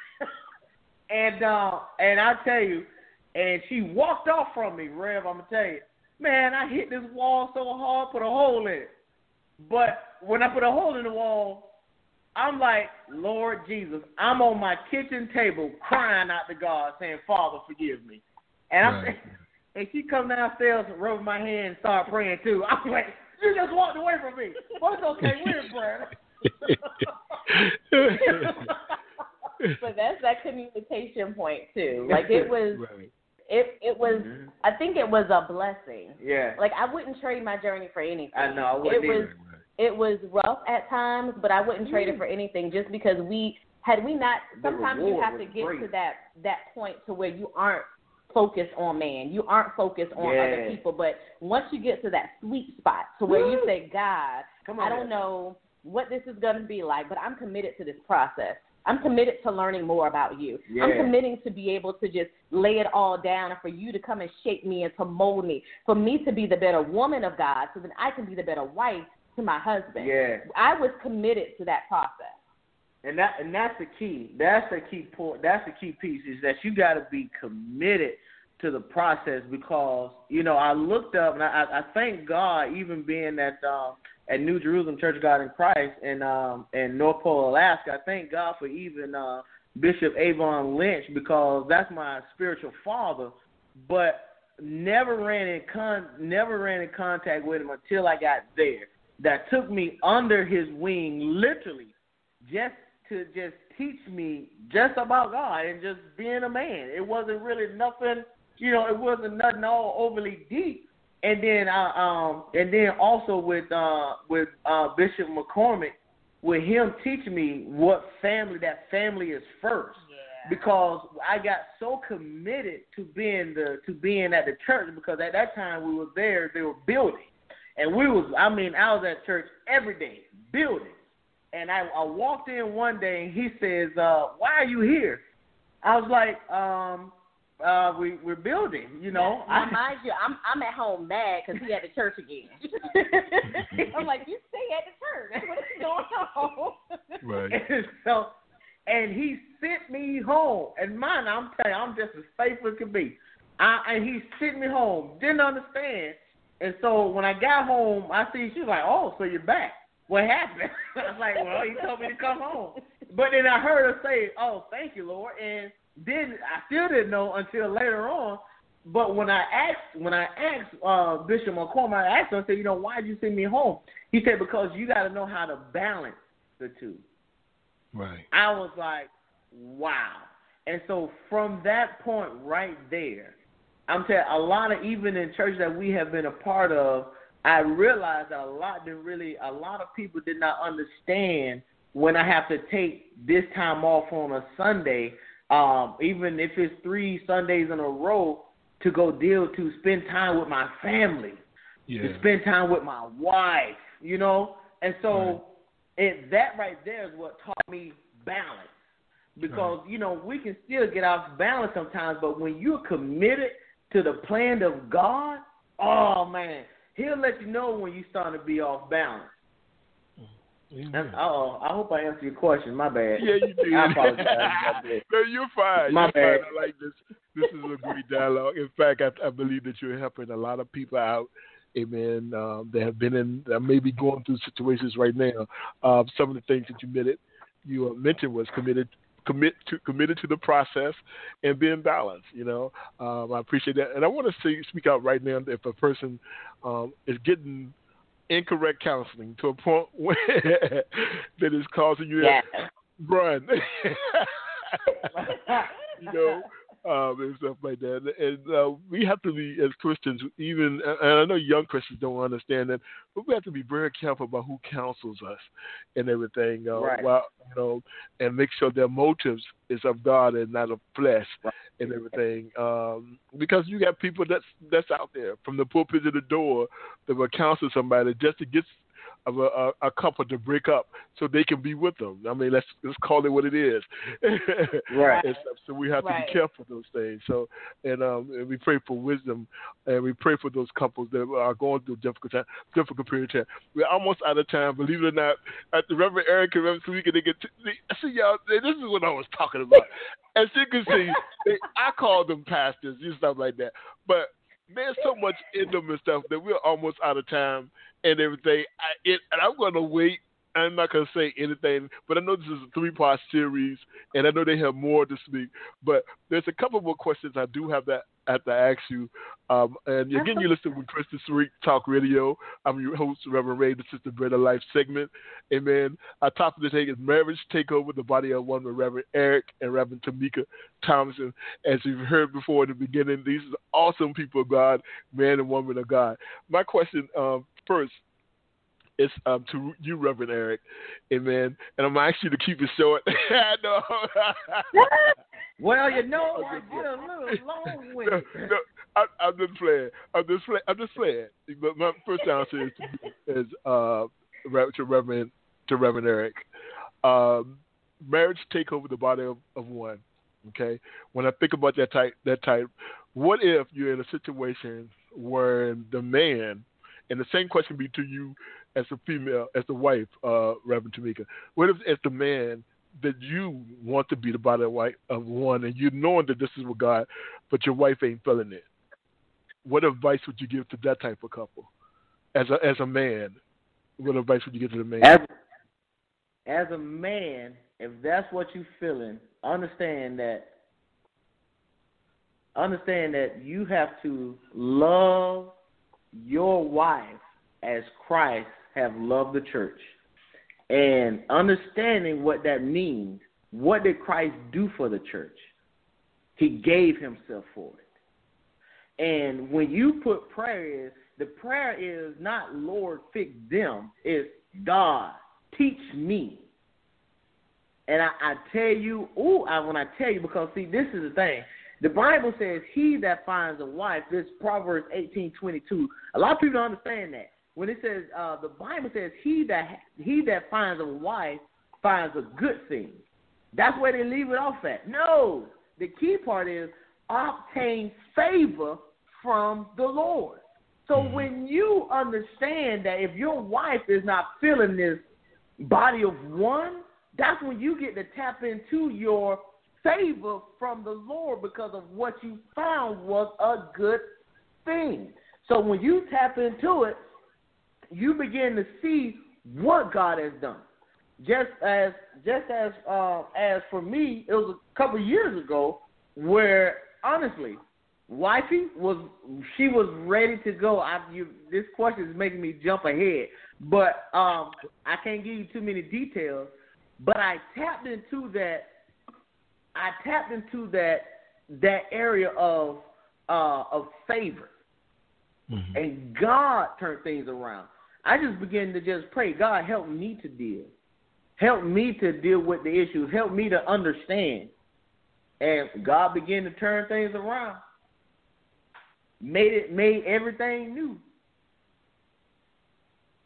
and uh, and I tell you, and she walked off from me, Rev. I'm gonna tell you, man, I hit this wall so hard, put a hole in it. But when I put a hole in the wall, I'm like, Lord Jesus, I'm on my kitchen table crying out to God, saying, Father, forgive me. And I'm right. and she come downstairs and rub my hand and start praying too. I'm like, you just walked away from me. Well, it's okay, we're in prayer. But that's that communication point too. Like it was, right. it it was. Mm-hmm. I think it was a blessing. Yeah. Like I wouldn't trade my journey for anything. I know. I wouldn't it was either. it was rough at times, but I wouldn't trade it for anything. Just because we had we not. Sometimes you have to get great. to that that point to where you aren't focused on man. You aren't focused on yeah. other people. But once you get to that sweet spot to where Woo. you say, God, Come on, I don't man. know what this is going to be like, but I'm committed to this process. I'm committed to learning more about you. Yeah. I'm committing to be able to just lay it all down and for you to come and shape me and to mold me, for me to be the better woman of God so that I can be the better wife to my husband. Yeah. I was committed to that process. And that and that's the key. That's the key point. That's the key piece is that you got to be committed to the process, because, you know, I looked up and I, I thank God, even being at um, at New Jerusalem Church of God in Christ in um, in North Pole, Alaska. I thank God for even uh, Bishop Avon Lynch, because that's my spiritual father. But never ran in con never ran in contact with him until I got there. That took me under his wing, literally, just to just teach me just about God and just being a man. It wasn't really nothing. You know, it wasn't nothing all overly deep. And then, uh, um, and then also with uh, with uh, Bishop McCormick, with him teaching me what family that family is first. Yeah. Because I got so committed to being the to being at the church, because at that time we were there, they were building, and we was I mean I was at church every day building, and I, I walked in one day and he says, uh, "Why are you here?" I was like, um. Uh, we we're building, you know. Now, mind you, I'm I'm at home mad because he at the church again. I'm like, you stay at the church. What is going on? Right. And so, and he sent me home. And mine, I'm telling you, I'm just as faithful as can be. I, and he sent me home. Didn't understand. And so when I got home, I see she was like, "Oh, so you're back? What happened?" I was like, "Well, he told me to come home." But then I heard her say, "Oh, thank you, Lord." And then I still didn't know until later on. But when I asked, when I asked uh, Bishop McCormick, I asked him, I said, "You know, why did you send me home?" He said, "Because you got to know how to balance the two." Right. I was like, wow. And so from that point right there, I'm telling you, a lot of, even in church that we have been a part of, I realized that a lot didn't really, a lot of people did not understand when I have to take this time off on a Sunday. Um, even if it's three Sundays in a row, to go deal, to spend time with my family, yeah. to spend time with my wife, you know. And so right. it, that right there is what taught me balance. Because, right. you know, we can still get off balance sometimes, but when you're committed to the plan of God, oh, man, he'll let you know when you're starting to be off balance. Mm-hmm. Uh-oh, I hope I answered your question. My bad. Yeah, you did. I apologize. No, you're fine. My you're bad. Fine. I like this. This is a great dialogue. In fact, I, I believe that you're helping a lot of people out, amen, um, that have been in, that may be going through situations right now. Uh, some of the things that you mentioned, you mentioned was committed commit to committed to the process and being balanced. You know, um, I appreciate that, and I want to say, speak out right now. If a person um, is getting incorrect counseling to a point where that is causing you yeah. to run, you know, um, and stuff like that. And uh, we have to be, as Christians, even, and I know young Christians don't understand that, but we have to be very careful about who counsels us and everything. Uh, right. while, you know, and make sure their motives is of God and not of flesh right. and everything. Um, because you got people that's that's out there from the pulpit to the door that will counsel somebody just to get of a, a, a couple to break up so they can be with them. I mean, let's let's call it what it is. Right. And so, so we have to right. be careful of those things. So, and, um, and we pray for wisdom, and we pray for those couples that are going through difficult time, difficult period of time. We're almost out of time, believe it or not. At the Reverend Eric and Reverend Tamika, they get to, they, see y'all. This is what I was talking about. As you can see, they, I call them pastors and stuff like that, but there's so much in them and stuff that we're almost out of time and everything. I, it, and I'm going to wait. I'm not going to say anything, but I know this is a three-part series, and I know they have more to speak. But there's a couple more questions I do have that I have to ask you. Um, and again, you listen with Christian Sweet Talk Radio. I'm your host, Reverend Ray. This is the Bread of Life segment. Amen. Our topic today is Marriage Takeover, the Body of One with Reverend Eric and Reverend Tamika Thompson. As you've heard before in the beginning, these are awesome people of God, man and woman of God. My question um, first, it's um, to you, Reverend Eric, amen. And I'm going to ask you to keep it short. I know. Well, you know, I get a little long with it. No, no, I, I'm just playing. I'm just playing. I'm just playing. But my first answer is, is uh, to Reverend to Reverend Eric. Um, marriage take over the body of, of one. Okay. When I think about that type, that type, what if you're in a situation where the man, and the same question be to you as a female, as the wife, uh, Reverend Tamika. What if, as the man, that you want to be the body of, wife, of one, and you knowing that this is with God, but your wife ain't feeling it? What advice would you give to that type of couple? As a as a man, what advice would you give to the man? As, as a man, if that's what you're feeling, understand that. Understand that you have to love your wife as Christ have loved the church. And understanding what that means, what did Christ do for the church? He gave himself for it. And when you put prayer in, the prayer is not, Lord, fix them. It's, God, teach me. And I, I tell you, ooh, I, when I tell you, because, see, this is the thing. The Bible says, he that finds a wife, this Proverbs eighteen twenty-two. A lot of people don't understand that. When it says, uh, the Bible says, he that he that finds a wife finds a good thing. That's where they leave it off at. No, the key part is obtain favor from the Lord. So when you understand that if your wife is not feeling this body of one, that's when you get to tap into your favor from the Lord, because of what you found was a good thing. So when you tap into it, you begin to see what God has done. Just as just as uh, as for me, it was a couple of years ago where, honestly, wifey was she was ready to go. I, you, this question is making me jump ahead, but um, I can't give you too many details. But I tapped into that. I tapped into that that area of uh, of favor, mm-hmm. and God turned things around. I just began to just pray, God, help me to deal. Help me to deal with the issues. Help me to understand. And God began to turn things around. Made it, made everything new.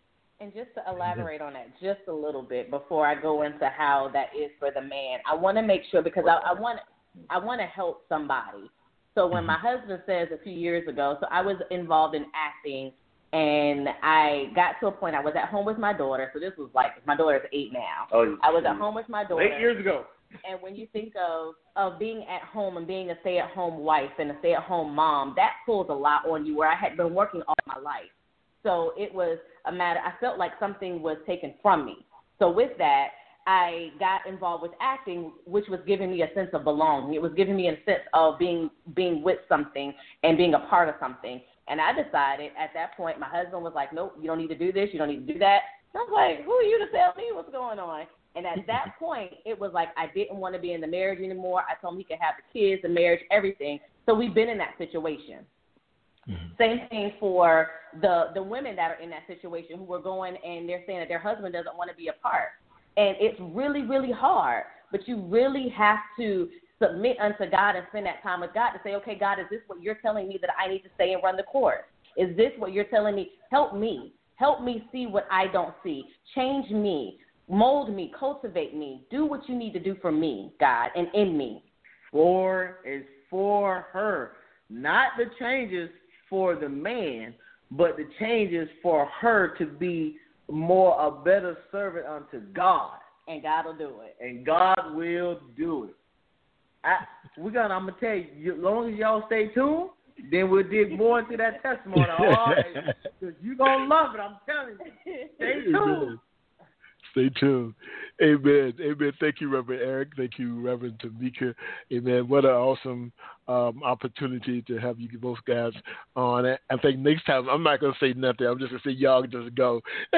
And just to elaborate on that just a little bit before I go into how that is for the man, I want to make sure because I, I want I want to help somebody. So when my husband says a few years ago, so I was involved in acting, and I got to a point, I was at home with my daughter. So this was like, my daughter's eight now. Oh, I was at home with my daughter. Eight years ago. And when you think of, of being at home and being a stay-at-home wife and a stay-at-home mom, that pulls a lot on you where I had been working all my life. So it was a matter, I felt like something was taken from me. So with that, I got involved with acting, which was giving me a sense of belonging. It was giving me a sense of being being with something and being a part of something. And I decided at that point, my husband was like, nope, you don't need to do this, you don't need to do that. And I was like, who are you to tell me what's going on? And at that point, it was like I didn't want to be in the marriage anymore. I told him he could have the kids, the marriage, everything. So we've been in that situation. Mm-hmm. Same thing for the the women that are in that situation who are going and they're saying that their husband doesn't want to be a part. And it's really, really hard, but you really have to submit unto God and spend that time with God to say, okay, God, is this what you're telling me that I need to stay and run the course? Is this what you're telling me? Help me. Help me see what I don't see. Change me. Mold me. Cultivate me. Do what you need to do for me, God, and in me. For is for her. Not the changes for the man, but the changes for her to be more a better servant unto God. And God will do it. And God will do it. I, we're gonna, I'm going to tell you, as long as y'all stay tuned, then we'll dig more into that testimony. Because you're going to love it, I'm telling you. Stay tuned. Stay tuned. Amen. Amen. Thank you, Reverend Eric. Thank you, Reverend Tamika. Amen. What an awesome um, opportunity to have you both guys on. I think next time, I'm not going to say nothing. I'm just going to say y'all just go. No,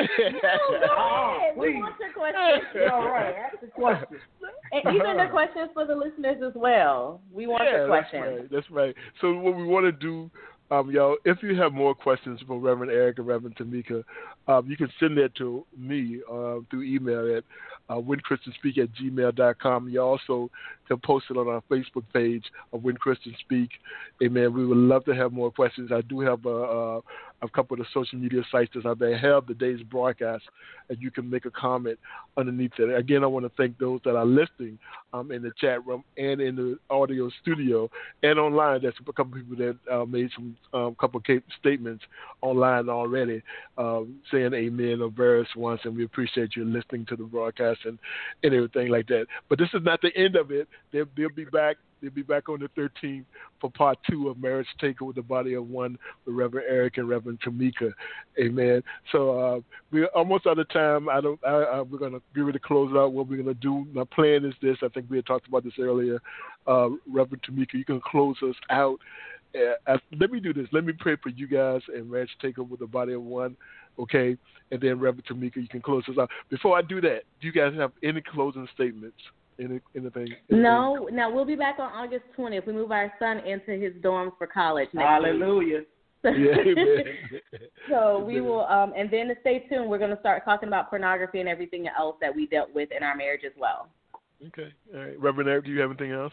go ahead. We want your questions. All right. Ask the questions. And even the questions for the listeners as well. We want yeah, your questions. That's right. That's right. So what we want to do, Um, y'all, if you have more questions for Reverend Eric and Reverend Tamika, um, you can send that to me uh, through email at uh, when christians speak at gmail dot com. You also can post it on our Facebook page of When Christians Speak. Amen. We would love to have more questions. I do have a, a, a couple of the social media sites that I have the day's broadcast, and you can make a comment underneath it. Again, I want to thank those that are listening um, in the chat room and in the audio studio and online. There's a couple of people that uh, made some um, couple of statements online already um, saying amen or various ones, and we appreciate you listening to the broadcast and, and everything like that. But this is not the end of it. They'll, they'll be back. They'll be back on the thirteenth for part two of Marriage Takeover with the Body of One with Reverend Eric and Reverend Tamika. Amen. So uh, we're almost out of time. I don't. I, I, we're gonna get ready to close out. What we're gonna do. My plan is this. I think we had talked about this earlier. Uh, Reverend Tamika, you can close us out. Uh, let me do this. Let me pray for you guys and Marriage Takeover with the Body of One. Okay, and then Reverend Tamika, you can close us out. Before I do that, do you guys have any closing statements? Any, anything, anything? No, no, we'll be back on August twentieth. We move our son into his dorms for college next Hallelujah. week. Yeah, so we will, um, and then to stay tuned, we're going to start talking about pornography and everything else that we dealt with in our marriage as well. Okay, all right. Reverend Eric, do you have anything else?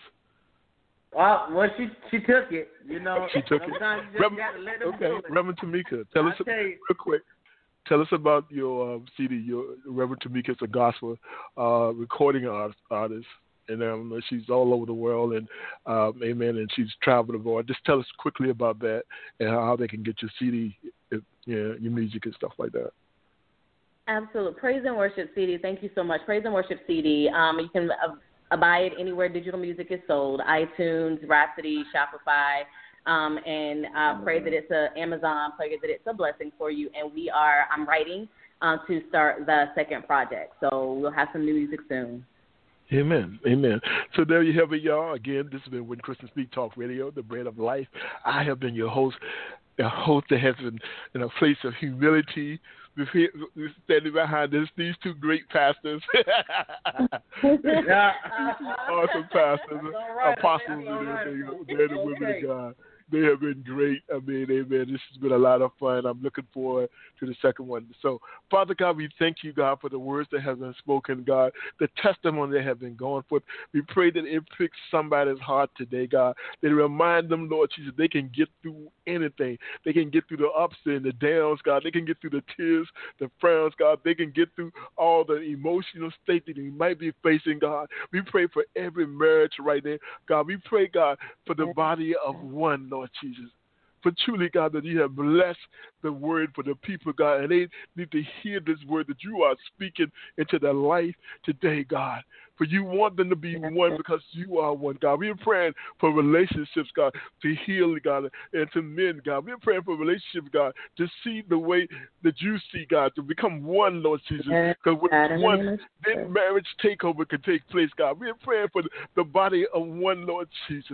Well, well, she she took it, you know. She took Sometimes it. you just Reverend, got to let them okay, do it. Reverend Tamika, tell us I'll tell you. real quick. Tell us about your um, C D. Your Reverend Tamika is a gospel uh, recording art, artist, and um, she's all over the world, and um, amen. And she's traveled abroad. Just tell us quickly about that and how they can get your C D, if, you know, your music and stuff like that. Absolutely. Praise and Worship C D. Thank you so much. Praise and Worship C D. Um, you can uh, buy it anywhere digital music is sold: iTunes, Rhapsody, Shopify. Um, and uh, pray that it's a Amazon, pray that it's a blessing for you. And we are, I'm writing uh, to start the second project. So we'll have some new music soon. Amen. Amen. So there you have it, y'all. Again, this has been When Christians Speak Talk Radio, the bread of life. I have been your host, a host that has been in a place of humility. We're standing behind this, these two great pastors, awesome pastors, right, apostles, all right, and okay. they're the women of God. They have been great. I mean, amen. This has been a lot of fun. I'm looking forward to the second one. So, Father God, we thank you, God, for the words that have been spoken, God, the testimony that have been going forth. We pray that it pricks somebody's heart today, God, that it remind them, Lord Jesus, they can get through anything. They can get through the ups and the downs, God. They can get through the tears, the frowns, God. They can get through all the emotional state that you might be facing, God. We pray for every marriage right now, God. We pray, God, for the body of one, Lord Jesus. For truly, God, that you have blessed the word for the people, God, and they need to hear this word that you are speaking into their life today, God. For you want them to be one because you are one, God. We are praying for relationships, God, to heal, God, and to mend, God. We are praying for relationships, God, to see the way that you see, God, to become one, Lord Jesus. Because with one, then marriage takeover can take place, God. We are praying for the body of one, Lord Jesus,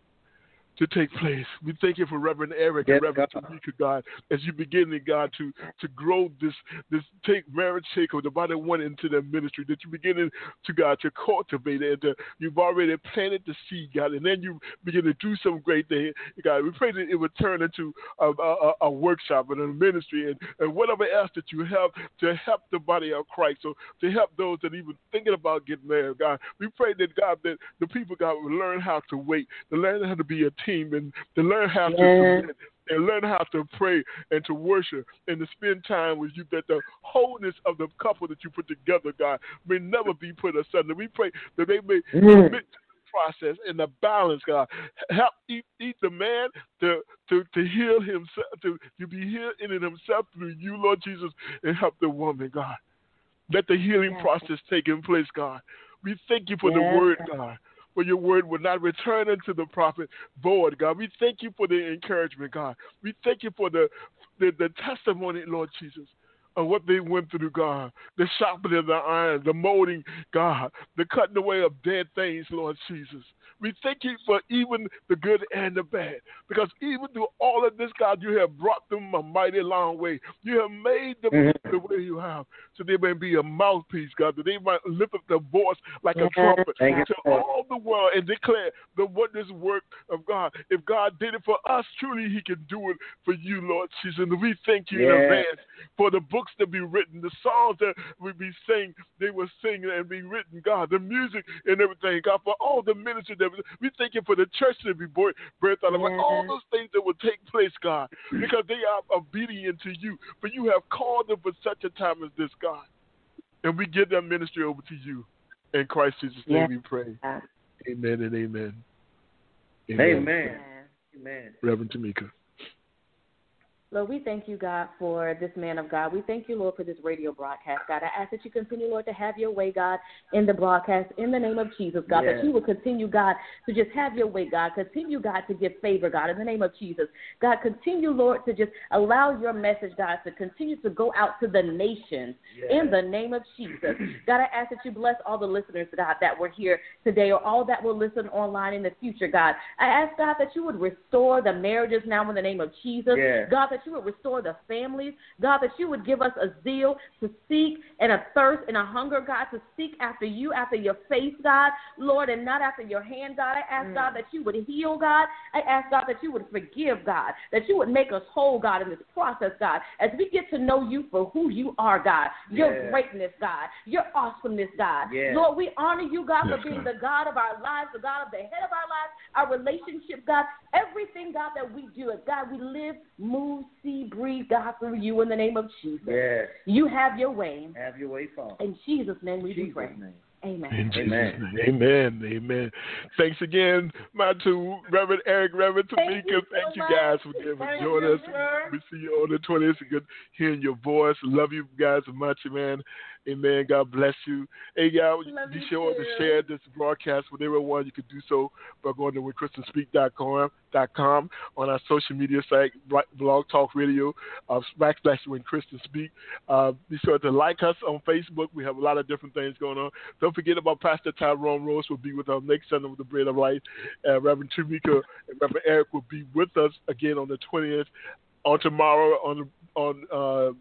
to take place. We thank you for Reverend Eric yes, and Reverend Tamika, God, as you begin, God, to, to grow this this take marriage takeover, the body one into their ministry, that you begin to, God, to cultivate it, and to, you've already planted the seed, God, and then you begin to do some great things, God. We pray that it would turn into a, a, a workshop and a ministry and, and whatever else that you have to help the body of Christ, so to help those that even thinking about getting married, God. We pray that, God, that the people, God, will learn how to wait, to learn how to be a team, and to learn how yeah. to submit and learn how to pray and to worship and to spend time with you, that the wholeness of the couple that you put together, God, may never be put asunder. We pray that they may mm. commit to the process and the balance, God. Help each, each the man to, to, to heal himself, to, to be healed in himself through you, Lord Jesus, and help the woman, God. Let the healing yeah. process take in place, God. We thank you for yeah. the word, God. For your word will not return unto the prophet void, God. We thank you for the encouragement, God. We thank you for the, the, the testimony, Lord Jesus, of what they went through, God. The sharpening of the iron, the molding, God. The cutting away of dead things, Lord Jesus. We thank you for even the good and the bad. Because even through all of this, God, you have brought them a mighty long way. You have made them mm-hmm. the way you have. So they may be a mouthpiece, God, that they might lift up their voice like a trumpet to all the world and declare the wondrous work of God. If God did it for us, truly he can do it for you, Lord Jesus. And we thank you yeah. in advance for the books that be written, the songs that we be sing, they will sing and be written, God, the music and everything, God, for all the ministry that we thank you for the church to be birthed out of yeah. all those things that will take place, God, because they are obedient to you. For you have called them for such a time as this, God. And we give that ministry over to you. In Christ Jesus' name yeah. we pray. Amen and amen. Amen. Amen. Amen. Reverend Tamika. Lord, we thank you, God, for this man of God. We thank you, Lord, for this radio broadcast, God. I ask that you continue, Lord, to have your way, God, in the broadcast, in the name of Jesus, God, yes. that you will continue, God, to just have your way, God. Continue, God, to give favor, God, in the name of Jesus. God, continue, Lord, to just allow your message, God, to continue to go out to the nations yes. in the name of Jesus. God, I ask that you bless all the listeners, God, that were here today or all that will listen online in the future, God. I ask, God, that you would restore the marriages now in the name of Jesus. Yes. God, that you would restore the families. God, that you would give us a zeal to seek and a thirst and a hunger, God, to seek after you, after your face, God, Lord, and not after your hand, God. I ask, mm. God, that you would heal, God. I ask, God, that you would forgive, God, that you would make us whole, God, in this process, God, as we get to know you for who you are, God, your yeah. greatness, God, your awesomeness, God. Yeah. Lord, we honor you, God, yes, for being God. the God of our lives, the God of the head of our lives, our relationship, God, everything, God, that we do, God, we live, move, see, breathe, God, through you in the name of Jesus. Yes. You have your way. Have your way, Father. In Jesus' name we do pray. Name. Amen. In Jesus' Amen. name. Amen. Amen. Thanks again, my two, Reverend Eric, Reverend Tamika. Thank you, Thank so you guys for, for joining us. Sir. We see you on the twentieth. Good hearing your voice. Love you guys so much, man. Amen. God bless you. Hey, y'all, Love be sure too. to share this broadcast with everyone. You can do so by going to when christian speak dot com on our social media site, Blog Talk Radio, uh, backslash When Christian Speak. Uh, be sure to like us on Facebook. We have a lot of different things going on. Don't forget about Pastor Tyrone Rose will be with us next Sunday with the Bread of Life. Uh, Reverend Tamika and Reverend Eric will be with us again on the twentieth. On tomorrow on on. Uh,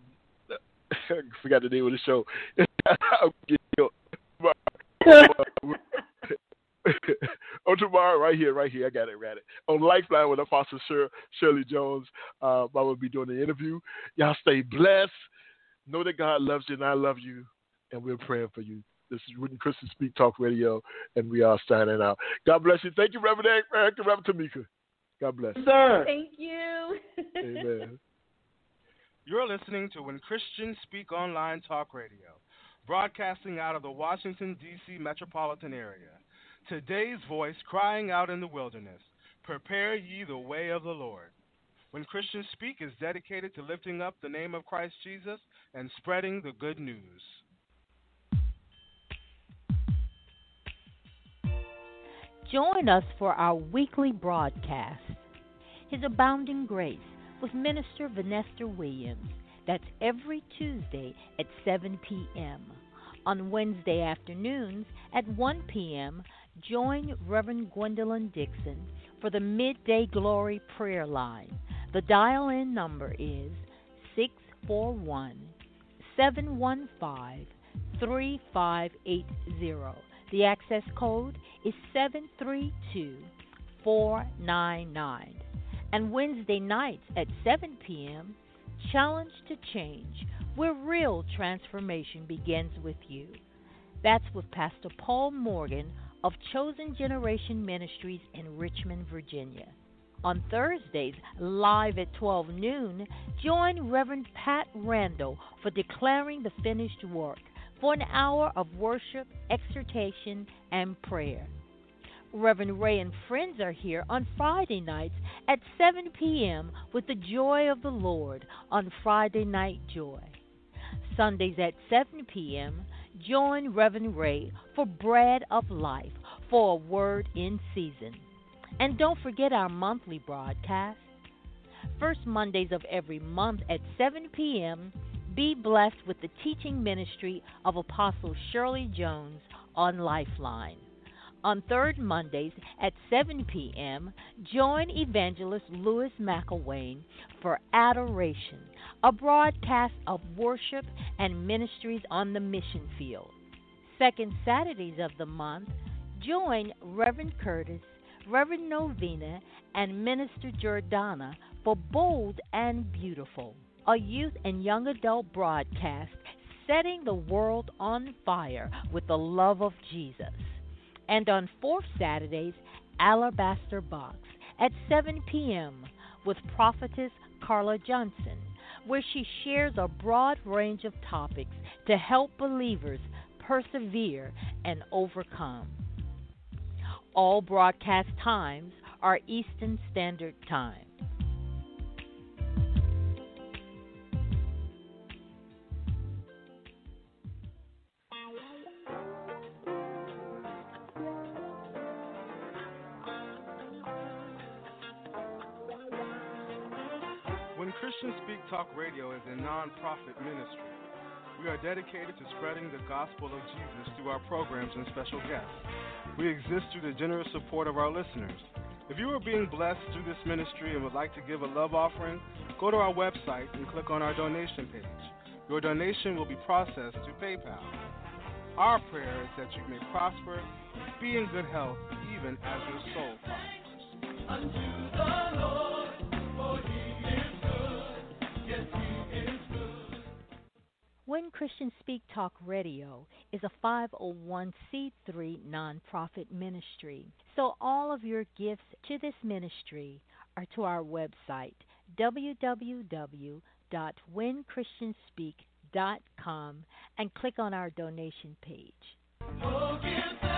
I forgot the name of the show. on tomorrow, right here, right here. I got it, got it. On Lifeline with Apostle Shir- Shirley Jones, uh, I will be doing the interview. Y'all stay blessed. Know that God loves you and I love you, and we're praying for you. This is When Christians Speak Talk Radio, and we are signing out. God bless you. Thank you, Reverend Eric, Reverend Tamika. God bless. Sir. Thank you. Amen. You're listening to When Christians Speak Online Talk Radio, broadcasting out of the Washington, D C metropolitan area. Today's voice crying out in the wilderness, prepare ye the way of the Lord. When Christians Speak is dedicated to lifting up the name of Christ Jesus and spreading the good news. Join us for our weekly broadcast, His Abounding Grace, with Minister Vanessa Williams. That's every Tuesday at seven p.m. On Wednesday afternoons at one p.m., join Reverend Gwendolyn Dixon for the Midday Glory Prayer Line. The dial-in number is six four one, seven one five, three five eight zero. The access code is seven three two, four nine nine. And Wednesday nights at seven p.m., Challenge to Change, where real transformation begins with you. That's with Pastor Paul Morgan of Chosen Generation Ministries in Richmond, Virginia. On Thursdays, live at twelve noon, join Reverend Pat Randall for Declaring the Finished Work, for an hour of worship, exhortation, and prayer. Reverend Ray and friends are here on Friday nights at seven p.m. with the Joy of the Lord on Friday Night Joy. Sundays at seven p.m., join Reverend Ray for Bread of Life for a word in season. And don't forget our monthly broadcast. First Mondays of every month at seven p.m., be blessed with the teaching ministry of Apostle Shirley Jones on Lifeline. On third Mondays at seven p.m., join Evangelist Louis McElwain for Adoration, a broadcast of worship and ministries on the mission field. Second Saturdays of the month, join Reverend Curtis, Reverend Novena, and Minister Jordana for Bold and Beautiful, a youth and young adult broadcast setting the world on fire with the love of Jesus. And on fourth Saturdays, Alabaster Box at seven p.m. with Prophetess Carla Johnson, where she shares a broad range of topics to help believers persevere and overcome. All broadcast times are Eastern Standard Time. When Christians Speak Talk Radio is a non-profit ministry, we are dedicated to spreading the gospel of Jesus through our programs and special guests. We exist through the generous support of our listeners. If you are being blessed through this ministry and would like to give a love offering, go to our website and click on our donation page. Your donation will be processed through PayPal. Our prayer is that you may prosper, be in good health, even as your soul prospers. Unto the Lord, for he is good, yes, he is good. When Christians Speak Talk Radio is a five oh one c three nonprofit ministry, so all of your gifts to this ministry are to our website, w w w dot when christians speak dot com, and click on our donation page. Oh,